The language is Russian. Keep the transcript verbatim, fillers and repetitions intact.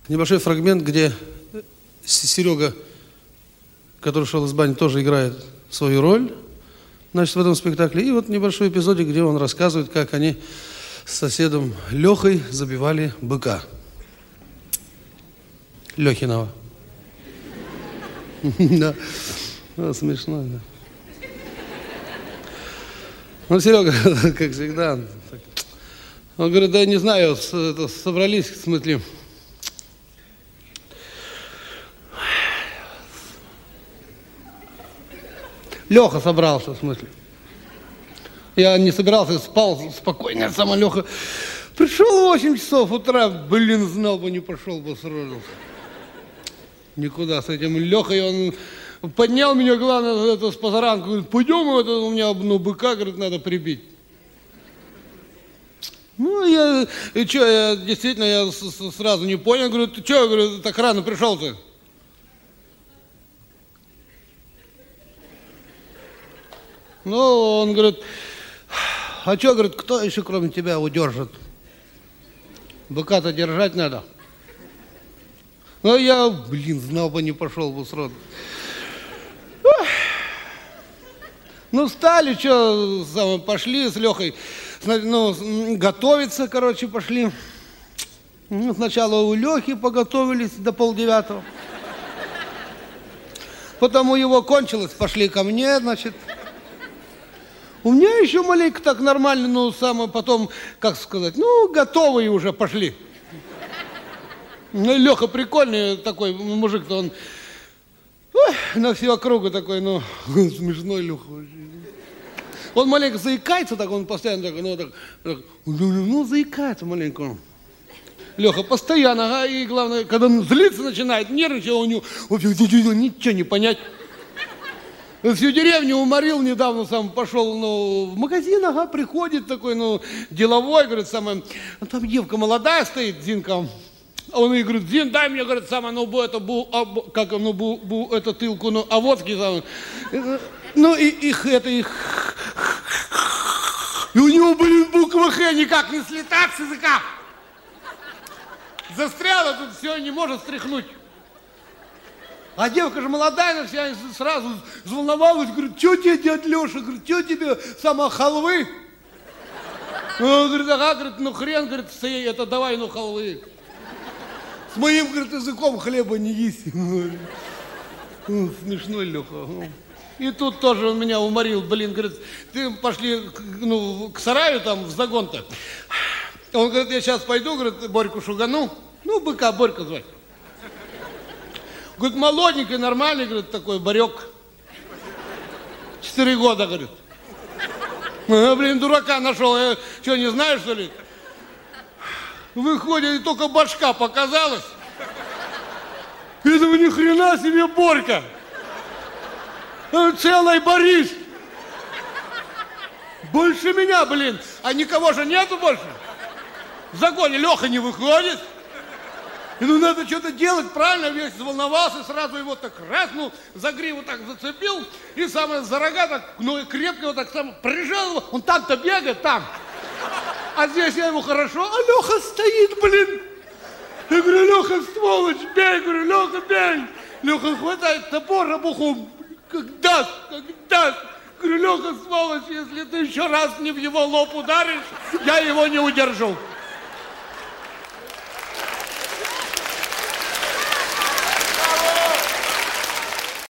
Небольшой фрагмент, где Серега, который шел из бани, тоже играет свою роль, значит, в этом спектакле. И вот небольшой эпизодик, где он рассказывает, как они с соседом Лехой забивали быка. Лехиного. Да, смешно, да. Ну, Серега, как всегда, он говорит, да не знаю, собрались, в смысле, Леха собрался, в смысле. Я не собирался, спал спокойно, сама Леха. Пришел в восемь часов утра, блин, знал бы, не пошел бы сразу. Никуда с этим Лехой, он поднял меня, главное, это, с позаранку, говорит, пойдем, это, у меня ну, быка, говорит, надо прибить. Ну, я, и что, я действительно, я с, с, сразу не понял, говорю, ты что, я говорю, так рано пришел-то? Ну, он говорит, а что, говорит, кто еще кроме тебя удержит? Быка-то держать надо. Ну, я, блин, знал бы, не пошел бы сразу. Ну, встали, что, пошли с Лехой, ну, готовиться, короче, пошли. Ну, сначала у Лехи поготовились до полдевятого. Потом у его кончилось, пошли ко мне, значит. У меня еще маленько так нормально, ну, самое потом, как сказать, ну, готовые уже пошли. Ну, Леха прикольный такой мужик-то, он ой, на всю округу такой, ну, смешной Леха. Он маленько заикается, так он постоянно так, ну, так, так ну, заикается маленько. Леха постоянно, ага, и главное, когда он злиться начинает, нервничать, у него ничего не понять. Всю деревню уморил, недавно сам пошел, ну, в магазин, ага, приходит такой, ну, деловой, говорит, самое, там девка молодая стоит, Зинка, а он ей говорит, Зин, дай мне, говорит, самое, ну, это, бу, а, как, ну, бу, бу, это тылку, ну, а водки, самое, ну, и их, это, их, и у него, блин, буква Х никак не слетает с языка. Застряла тут все, не может стряхнуть. А девка же молодая, вся сразу взволновалась, говорит, что тебе, дядя Леша, говорит, что тебе, сама халвы? Он говорит, ага, говорит, ну хрен, говорит, это давай, ну халвы. С моим, говорит, языком хлеба не есть. Смешной Леха. И тут тоже он меня уморил, блин, говорит, ты пошли, ну, к сараю там, в загон-то. Он говорит, я сейчас пойду, говорит, Борьку шугану, ну, быка Борька звать. Говорит, молоденький, нормальный, говорит, такой Борек. Четыре года, говорит. А, блин, дурака нашел. Я, что, не знаешь, что ли? Выходит, и только башка показалась. Я думаю, ни хрена себе Борька. Целый Борис. Больше меня, блин. А никого же нету больше. В загоне Леха не выходит. И ну надо что-то делать, правильно, весь заволновался, сразу его так раз, ну, за гриву так зацепил, и самое за рога так, ну, и крепко его так сам прижал его, он там-то бегает, там. А здесь я ему хорошо, а Леха стоит, блин. Я говорю, Леха, сволочь, бей, говорю, Леха, бей. Леха хватает топор обухом, как даст, как даст. Говорю, Леха, сволочь, если ты еще раз не в его лоб ударишь, я его не удержу.